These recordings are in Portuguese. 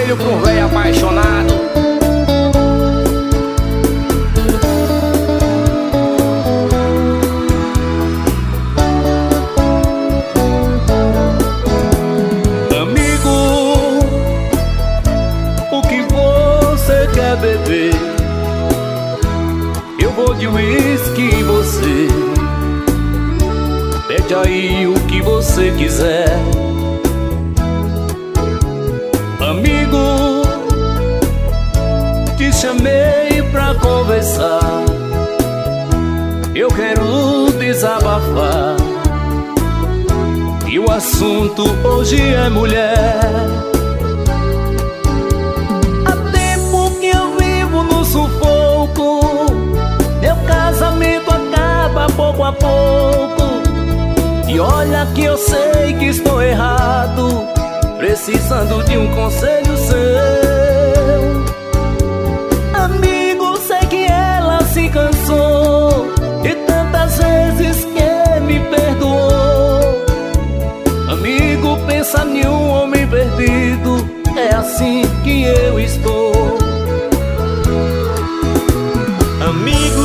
conselho pra um velho apaixonado. Amigo, o que você quer beber? Eu vou de uísque e você pede aí o que você quiser. Amigo, te chamei pra conversar. Eu quero desabafar e o assunto hoje é mulher. Há tempo que eu vivo no sufoco, meu casamento acaba pouco a pouco. E olha que eu sei que estou errado, precisando de um conselho seu. Amigo, sei que ela se cansou de tantas vezes que me perdoou. Amigo, pensa em um homem perdido, é assim que eu estou. Amigo,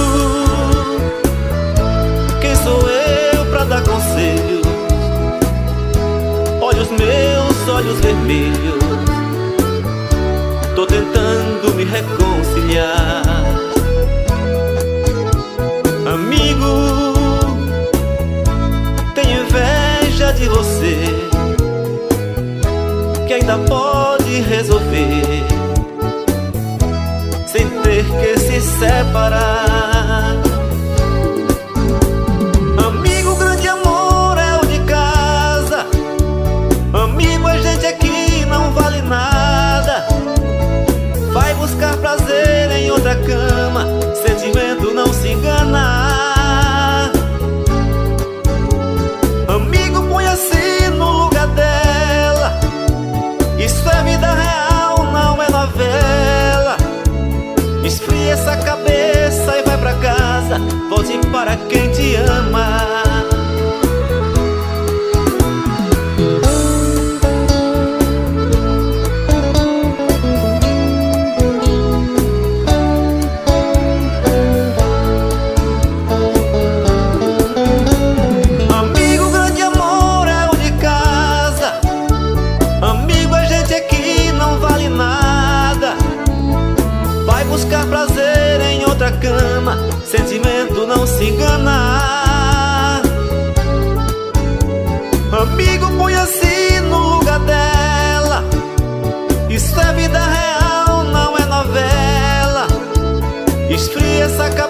quem sou eu pra dar conselho? Olha os meus olhos vermelhos, tô tentando me reconciliar. Amigo, tenho inveja de você, que ainda pode resolver sem ter que se separar. Amigo, grande amor é o de casa. Amigo, a gente aqui não vale nada. Vai buscar prazer em outra cama, sentimento não se engana. Amigo, põe-se no lugar dela. Isso é vida real, não é novela. Esfria essa cabeça e vai pra casa, volte para quem te ama. Amigo, grande amor é o de casa. Amigo, a gente aqui não vale nada. Vai buscar prazer em outra cama, sentimento não se engana. Amigo, põe-se no lugar dela. Isso é vida real, não é novela. Esfria essa cabeça